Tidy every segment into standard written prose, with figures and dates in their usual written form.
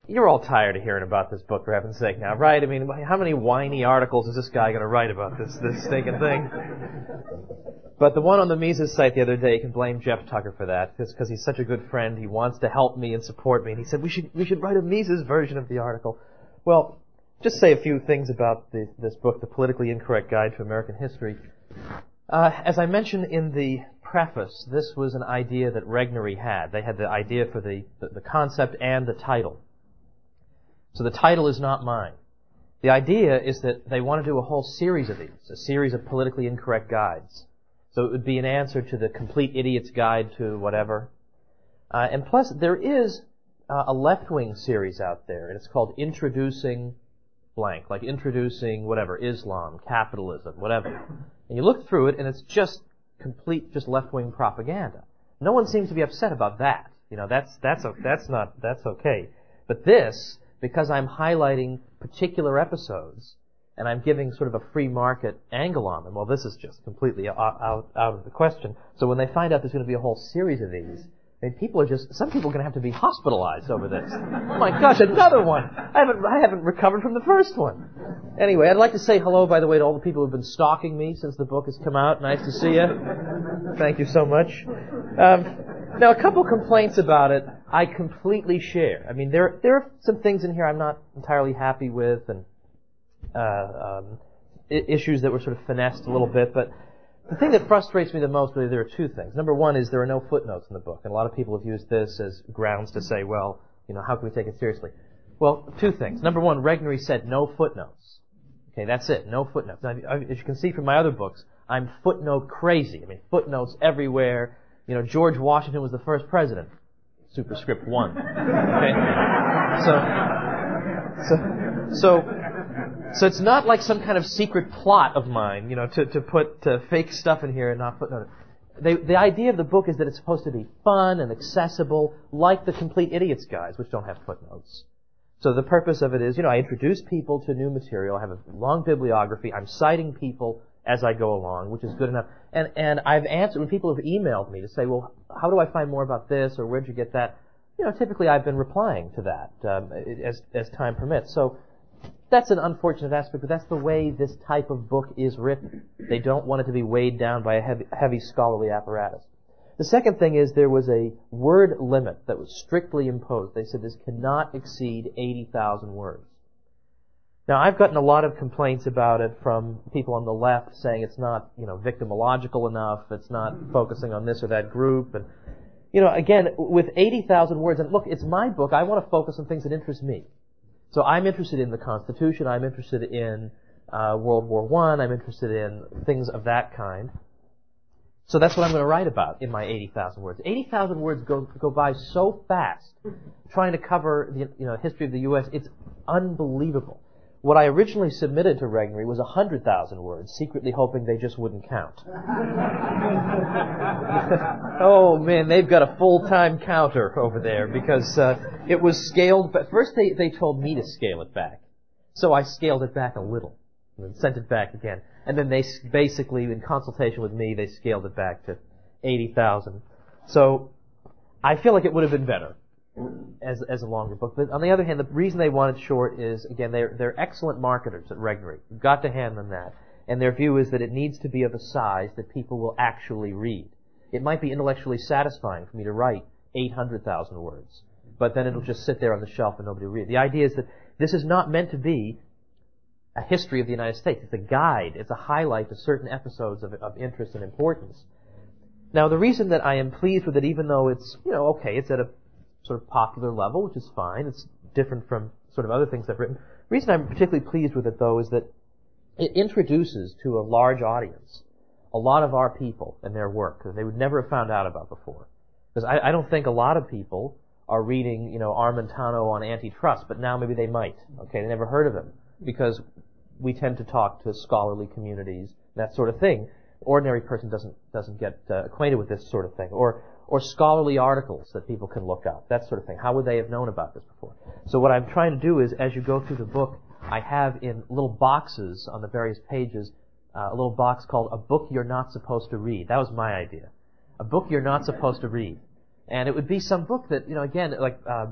You're all tired of hearing about this book, for heaven's sake now, right? I mean, how many whiny articles is this guy going to write about this stinking thing? But the one on the Mises site the other day, you can blame Jeff Tucker for that. It's because he's such a good friend. He wants to help me and support me. And he said, we should write a Mises version of the article. Well, just say a few things about this book, The Politically Incorrect Guide to American History. As I mentioned in the preface, this was an idea that Regnery had. They had the idea for the concept and the title. So the title is not mine. The idea is that they want to do a whole series of these, a series of politically incorrect guides. So it would be an answer to the Complete Idiot's Guide to whatever. And plus, there is a left-wing series out there, and it's called Introducing blank, like introducing whatever, Islam, capitalism, whatever. And you look through it, and it's just just left-wing propaganda. No one seems to be upset about that. You know, that's okay. But this, because I'm highlighting particular episodes, and I'm giving sort of a free market angle on them, well, this is just completely out of the question. So when they find out there's going to be a whole series of these, I mean, some people are going to have to be hospitalized over this. Oh my gosh, another one! I haven't recovered from the first one. Anyway, I'd like to say hello, by the way, to all the people who've been stalking me since the book has come out. Nice to see you. Thank you so much. Now, a couple complaints about it I completely share. I mean, there are some things in here I'm not entirely happy with, and issues that were sort of finessed a little bit, but the thing that frustrates me the most, really, there are two things. Number one is there are no footnotes in the book, and a lot of people have used this as grounds to say, well, you know, how can we take it seriously? Well, two things. Number one, Regnery said no footnotes. Okay, that's it, no footnotes. Now, as you can see from my other books, I'm footnote crazy. I mean, footnotes everywhere. You know, George Washington was the first president. Superscript 1. Okay? So it's not like some kind of secret plot of mine, you know, to put fake stuff in here and not footnote it. The idea of the book is that it's supposed to be fun and accessible, like the Complete Idiot's Guides, which don't have footnotes. So the purpose of it is, you know, I introduce people to new material, I have a long bibliography, I'm citing people as I go along, which is good enough. And I've answered, when people have emailed me to say, well, how do I find more about this, or where'd you get that? You know, typically I've been replying to that as time permits. So that's an unfortunate aspect, but that's the way this type of book is written. They don't want it to be weighed down by a heavy scholarly apparatus. The second thing is there was a word limit that was strictly imposed. They said this cannot exceed 80,000 words. Now, I've gotten a lot of complaints about it from people on the left saying it's not, you know, victimological enough, it's not focusing on this or that group, and, you know, again, with 80,000 words, and look, it's my book, I want to focus on things that interest me. So I'm interested in the Constitution, I'm interested in World War I, I'm interested in things of that kind. So that's what I'm going to write about in my 80,000 words. 80,000 words go by so fast trying to cover the history of the U.S. It's unbelievable. What I originally submitted to Regnery was 100,000 words, secretly hoping they just wouldn't count. Oh man, they've got a full-time counter over there because it was scaled. But first they told me to scale it back, so I scaled it back a little and then sent it back again. And then they basically, in consultation with me, they scaled it back to 80,000. So I feel like it would have been better as a longer book. But on the other hand, the reason they want it short is, again, they're excellent marketers at Regnery. You've got to hand them that. And their view is that it needs to be of a size that people will actually read. It might be intellectually satisfying for me to write 800,000 words, but then it'll just sit there on the shelf and nobody will read it. The idea is that this is not meant to be a history of the United States. It's a guide. It's a highlight to certain episodes of interest and importance. Now, the reason that I am pleased with it, even though it's, you know, okay, it's at a sort of popular level, which is fine. It's different from sort of other things I've written. The reason I'm particularly pleased with it, though, is that it introduces to a large audience a lot of our people and their work that they would never have found out about before. Because I don't think a lot of people are reading, you know, Armentano on antitrust, but now maybe they might. Okay, they never heard of him because we tend to talk to scholarly communities, that sort of thing. Ordinary person doesn't get acquainted with this sort of thing, or scholarly articles that people can look up, that sort of thing. How would they have known about this before? So what I'm trying to do is, as you go through the book, I have in little boxes on the various pages a little box called "A Book You're Not Supposed to Read." That was my idea. A book you're not supposed to read. And it would be some book that, you know, again, like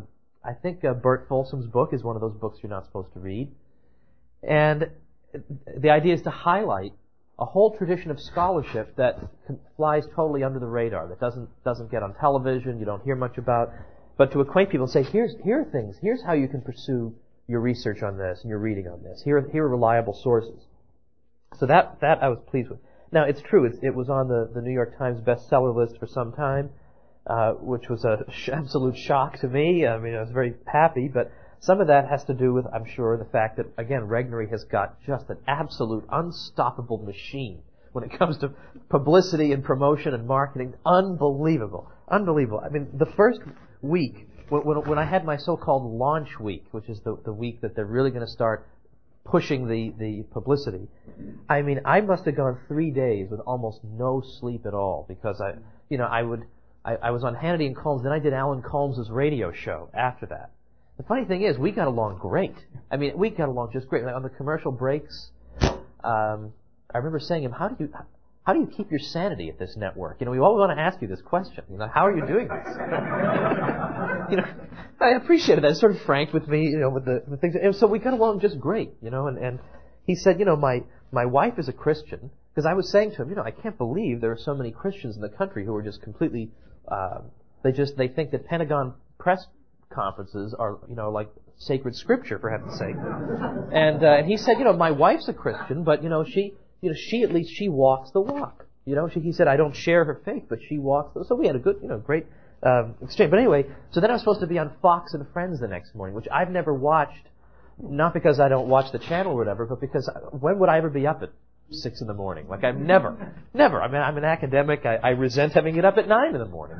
I think Bert Folsom's book is one of those books you're not supposed to read. And the idea is to highlight a whole tradition of scholarship that flies totally under the radar, that doesn't get on television, you don't hear much about, but to acquaint people and say, here are things, here's how you can pursue your research on this and your reading on this. Here are reliable sources. So that I was pleased with. Now, it's true, it was on the New York Times bestseller list for some time, which was an absolute shock to me. I mean, I was very happy, but some of that has to do with, I'm sure, the fact that, again, Regnery has got just an absolute unstoppable machine when it comes to publicity and promotion and marketing. Unbelievable. Unbelievable. I mean, the first week, when I had my so-called launch week, which is the week that they're really going to start pushing the publicity, I mean, I must have gone 3 days with almost no sleep at all because I was on Hannity and Colmes, then I did Alan Colmes' radio show after that. The funny thing is, we got along great. I mean, we got along just great. Like on the commercial breaks, I remember saying to him, how do you keep your sanity at this network? You know, we all want to ask you this question. You know, how are you doing this? You know, I appreciated that. Sort of frank with me, you know, with the things. And so we got along just great, you know, and he said, you know, my wife is a Christian, because I was saying to him, you know, I can't believe there are so many Christians in the country who are just completely, they think that Pentagon press conferences are, you know, like sacred scripture, for heaven's sake. And he said, you know, my wife's a Christian, but, you know, she at least she walks the walk. You know, he said, I don't share her faith, but she walks so we had a good, you know, great exchange. But anyway, so then I was supposed to be on Fox and Friends the next morning, which I've never watched, not because I don't watch the channel or whatever, but because when would I ever be up at 6 in the morning? Like, I've never. I mean, I'm an academic. I resent having to get up at 9 in the morning.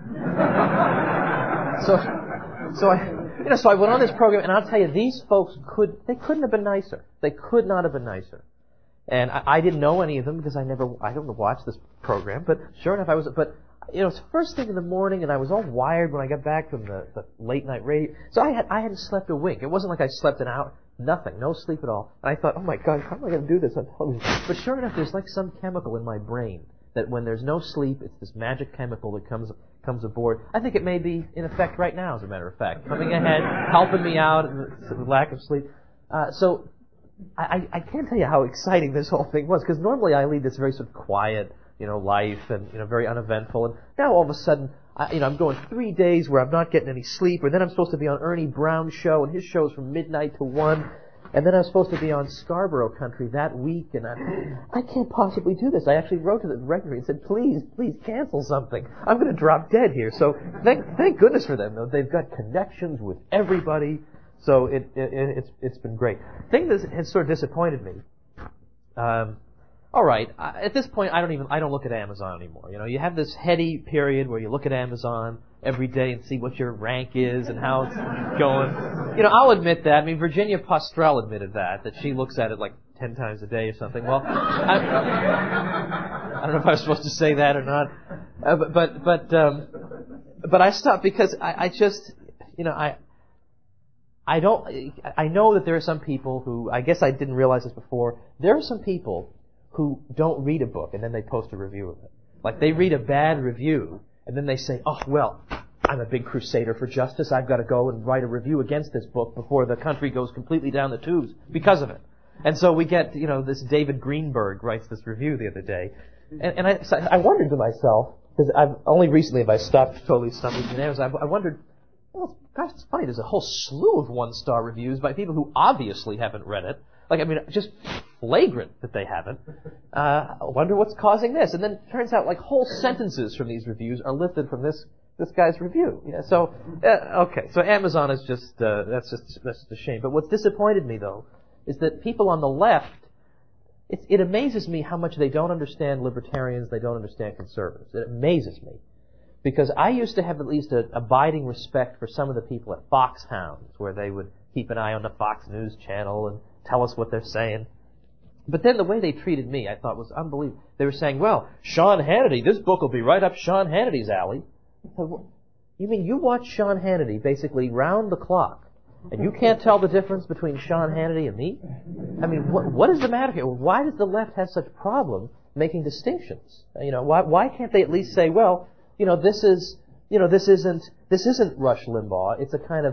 So I went on this program, and I'll tell you, these folks couldn't have been nicer. They could not have been nicer. And I didn't know any of them because I don't watch this program, but sure enough but, you know, it's first thing in the morning, and I was all wired when I got back from the late night radio. So I hadn't slept a wink. It wasn't like I slept an hour. Nothing. No sleep at all. And I thought, oh my God, how am I going to do this on television? But sure enough, there's like some chemical in my brain that when there's no sleep, it's this magic chemical that comes aboard. I think it may be in effect right now, as a matter of fact, coming ahead, helping me out, the lack of sleep. So I can't tell you how exciting this whole thing was, because normally I lead this very sort of quiet, you know, life and, you know, very uneventful. And now all of a sudden, I'm going 3 days where I'm not getting any sleep, or then I'm supposed to be on Ernie Brown's show, and his show's from midnight to 1. And then I was supposed to be on Scarborough Country that week, and I can't possibly do this. I actually wrote to the Regnery and said, please cancel something. I'm going to drop dead here. So thank goodness for them, though. They've got connections with everybody, so it's been great. Thing that has sort of disappointed me. All right, at this point, I don't look at Amazon anymore. You know, you have this heady period where you look at Amazon every day and see what your rank is and how it's going. You know, I'll admit that. I mean, Virginia Postrel admitted that she looks at it like 10 times a day or something. Well, I don't know if I was supposed to say that or not. But I stopped because I just, you know, I know that there are some people who, I guess I didn't realize this before, there are some people who don't read a book and then they post a review of it. Like, they read a bad review and then they say, oh, well, I'm a big crusader for justice. I've got to go and write a review against this book before the country goes completely down the tubes because of it. And so we get, you know, this David Greenberg writes this review the other day. And I wondered to myself, because I've only recently have I totally stopped reading Amazon, I wondered, well, gosh, it's funny, there's a whole slew of one-star reviews by people who obviously haven't read it. Like, I mean, just flagrant that they haven't. I wonder what's causing this. And then it turns out, like, whole sentences from these reviews are lifted from this guy's review. Yeah, so, okay. So Amazon is just, that's just a shame. But what's disappointed me, though, is that people on the left, it amazes me how much they don't understand libertarians, they don't understand conservatives. It amazes me. Because I used to have at least an abiding respect for some of the people at Foxhounds, where they would keep an eye on the Fox News channel and tell us what they're saying. But then the way they treated me, I thought was unbelievable. They were saying, well, Sean Hannity, this book will be right up Sean Hannity's alley. I thought, you mean you watch Sean Hannity basically round the clock, and you can't tell the difference between Sean Hannity and me? I mean, what is the matter here? Why does the left have such problem making distinctions? You know, why can't they at least say, well, you know, this isn't Rush Limbaugh. It's a kind of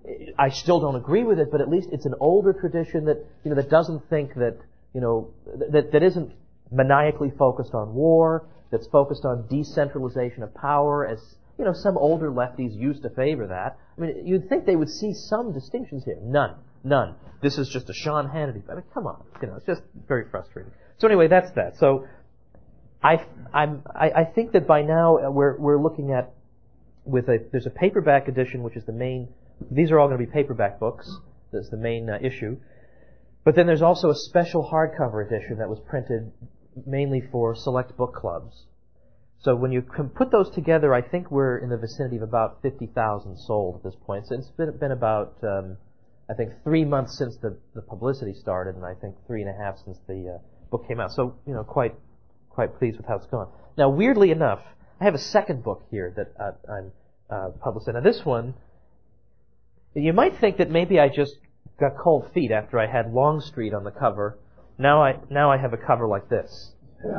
I still don't agree with it, but at least it's an older tradition that, that doesn't think that, that isn't maniacally focused on war, that's focused on decentralization of power, as, some older lefties used to favor that. I mean, you'd think they would see some distinctions here. None. This is just a Sean Hannity. I mean, come on. It's just very frustrating. So anyway, that's that. So I think that by now we're looking at there's a paperback edition, which is the main. These are all going to be paperback books. That's the main issue. But then there's also a special hardcover edition that was printed mainly for select book clubs. So when you can put those together, I think we're in the vicinity of about 50,000 sold at this point. So it's been about, I think, 3 months since the publicity started, and I think 3.5 since the book came out. So, quite pleased with how it's gone. Now, weirdly enough, I have a second book here that I'm publishing. Now, this one, you might think that maybe I just got cold feet after I had Longstreet on the cover. Now I have a cover like this.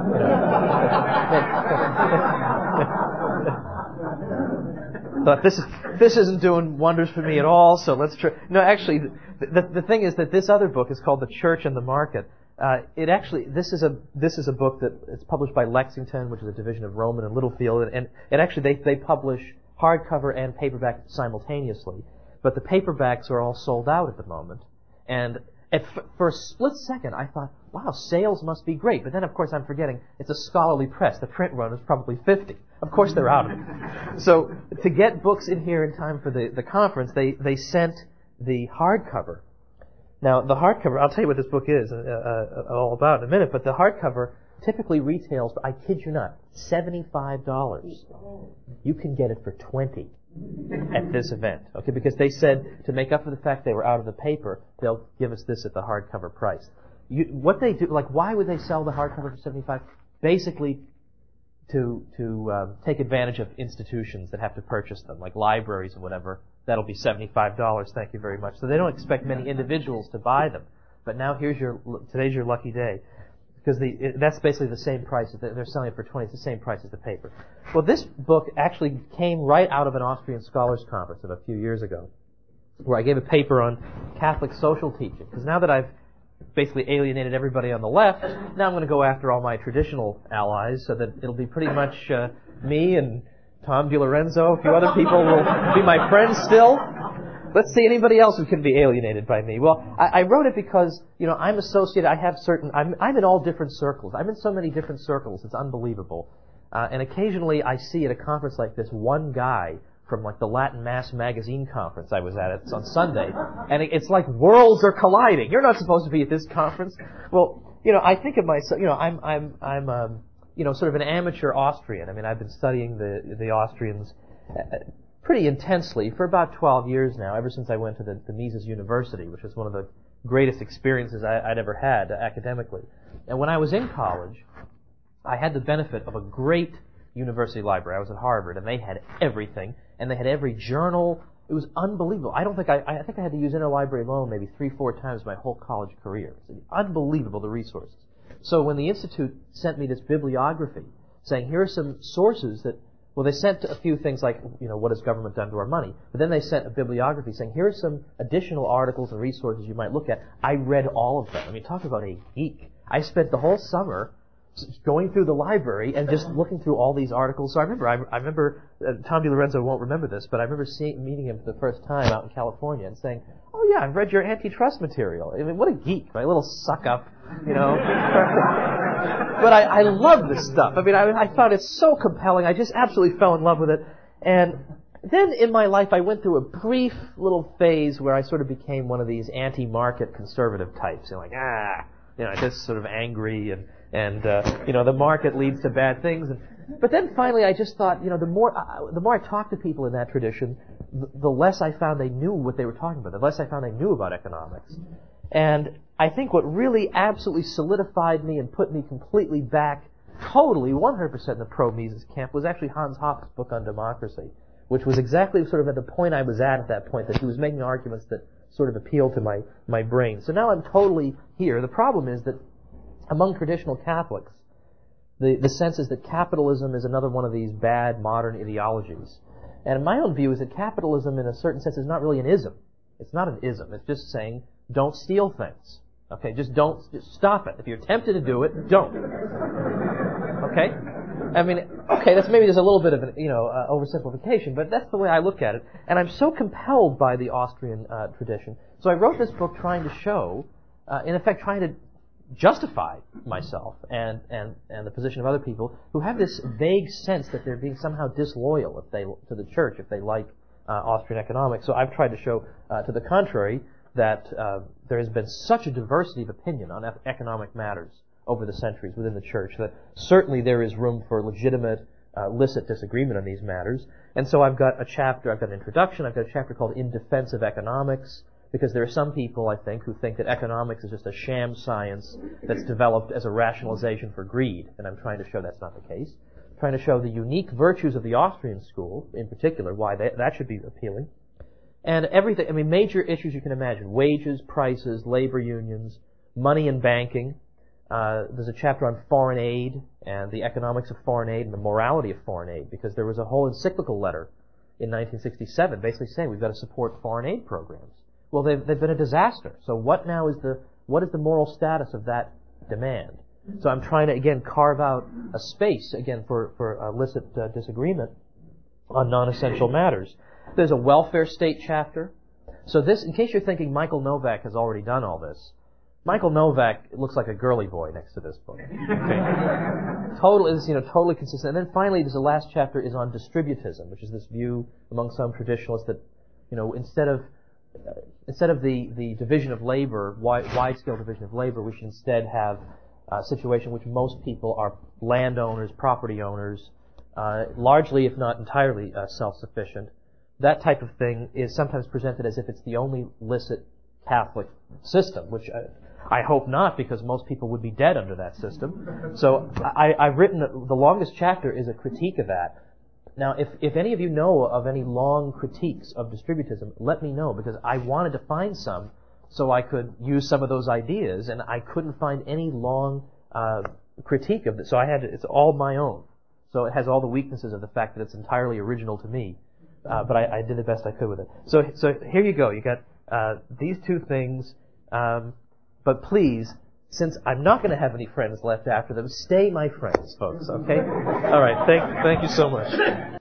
But this isn't doing wonders for me at all, so let's try. No, actually, the thing is that this other book is called The Church and the Market. This is a book that it's published by Lexington, which is a division of Rowman and Littlefield, and actually they publish hardcover and paperback simultaneously. But the paperbacks are all sold out at the moment, and for a split second, I thought, wow, sales must be great. But then, of course, I'm forgetting it's a scholarly press. The print run is probably 50. Of course, they're out of it. So to get books in here in time for the conference, they sent the hardcover. Now, the hardcover, I'll tell you what this book is all about in a minute, but the hardcover typically retails, I kid you not, $75. You can get it for $20 at this event, okay? Because they said to make up for the fact they were out of the paper, they'll give us this at the hardcover price. What they do, why would they sell the hardcover for $75? Basically, to take advantage of institutions that have to purchase them, like libraries and whatever. That'll be $75. Thank you very much. So they don't expect many individuals to buy them. But now today's your lucky day. Because that's basically the same price. They're selling it for $20. It's the same price as the paper. Well, this book actually came right out of an Austrian Scholars Conference of a few years ago, where I gave a paper on Catholic social teaching. Because now that I've basically alienated everybody on the left, now I'm going to go after all my traditional allies, so that it'll be pretty much me and Tom DiLorenzo. A few other people will be my friends still. Let's see anybody else who can be alienated by me. Well, I wrote it because, I'm associated, I'm in all different circles. I'm in so many different circles, it's unbelievable. And occasionally I see at a conference like this one guy from the Latin Mass magazine conference I was at. It's on Sunday. And it's like worlds are colliding. You're not supposed to be at this conference. Well, I think of myself, I'm sort of an amateur Austrian. I mean, I've been studying the Austrians pretty intensely for about 12 years now, ever since I went to the Mises University, which was one of the greatest experiences I'd ever had academically. And when I was in college, I had the benefit of a great university library. I was at Harvard, and they had everything, and they had every journal. It was unbelievable. I think I had to use interlibrary loan maybe 3-4 times my whole college career. It's unbelievable, the resources. So when the Institute sent me this bibliography saying, here are some sources that, well, they sent a few things like, what has government done to our money? But then they sent a bibliography saying, here are some additional articles and resources you might look at. I read all of them. I mean, talk about a geek. I spent the whole summer going through the library and just looking through all these articles. So I remember Tom DiLorenzo won't remember this, but I remember meeting him for the first time out in California and saying, oh yeah, I've read your antitrust material. I mean, what a geek, right? A little suck up, But I love this stuff. I mean, I found it so compelling. I just absolutely fell in love with it. And then in my life, I went through a brief little phase where I sort of became one of these anti-market conservative types. Just sort of angry and the market leads to bad things. But then finally I just thought, the more I talked to people in that tradition, the less I found they knew what they were talking about, the less I found they knew about economics. And I think what really absolutely solidified me and put me completely back, totally 100% in the pro-Mises camp, was actually Hans Hopf's book on democracy, which was exactly sort of at the point I was at that point, that he was making arguments that sort of appealed to my brain. So now I'm totally here. The problem is that among traditional Catholics, the sense is that capitalism is another one of these bad modern ideologies. And my own view is that capitalism, in a certain sense, is not really an ism. It's not an ism. It's just saying, don't steal things. Okay, just stop it. If you're tempted to do it, don't. Okay? I mean, okay, that's maybe there's a little bit of an, oversimplification, but that's the way I look at it. And I'm so compelled by the Austrian tradition. So I wrote this book trying to show, in effect, trying to justify myself and the position of other people who have this vague sense that they're being somehow disloyal to the church if they like Austrian economics. So I've tried to show, to the contrary, that there has been such a diversity of opinion on economic matters over the centuries within the church that certainly there is room for legitimate, licit disagreement on these matters. And so I've got an introduction, I've got a chapter called In Defense of Economics, because there are some people, I think, who think that economics is just a sham science that's developed as a rationalization for greed, and I'm trying to show that's not the case. I'm trying to show the unique virtues of the Austrian school, in particular, why that should be appealing. And everything, I mean, major issues you can imagine: wages, prices, labor unions, money and banking. There's a chapter on foreign aid and the economics of foreign aid and the morality of foreign aid, because there was a whole encyclical letter in 1967 basically saying we've got to support foreign aid programs. Well, they've been a disaster. So what is the moral status of that demand? So I'm trying to, again, carve out a space, again, for illicit disagreement on non-essential matters. There's a welfare state chapter. So this, in case you're thinking Michael Novak has already done all this, Michael Novak looks like a girly boy next to this book. Okay? Totally consistent. And then finally, there's the last chapter is on distributism, which is this view among some traditionalists that, instead of the division of labor, wide-scale division of labor, we should instead have a situation in which most people are landowners, property owners, largely, if not entirely, self-sufficient. That type of thing is sometimes presented as if it's the only licit Catholic system, which I hope not, because most people would be dead under that system. So I've written, the longest chapter is a critique of that. Now, if any of you know of any long critiques of distributism, let me know, because I wanted to find some so I could use some of those ideas, and I couldn't find any long critique of it. So it's all my own. So it has all the weaknesses of the fact that it's entirely original to me. But I did the best I could with it. So here you go. You got these two things. But please, since I'm not going to have any friends left after them, stay my friends, folks. Okay? All right. Thank you so much.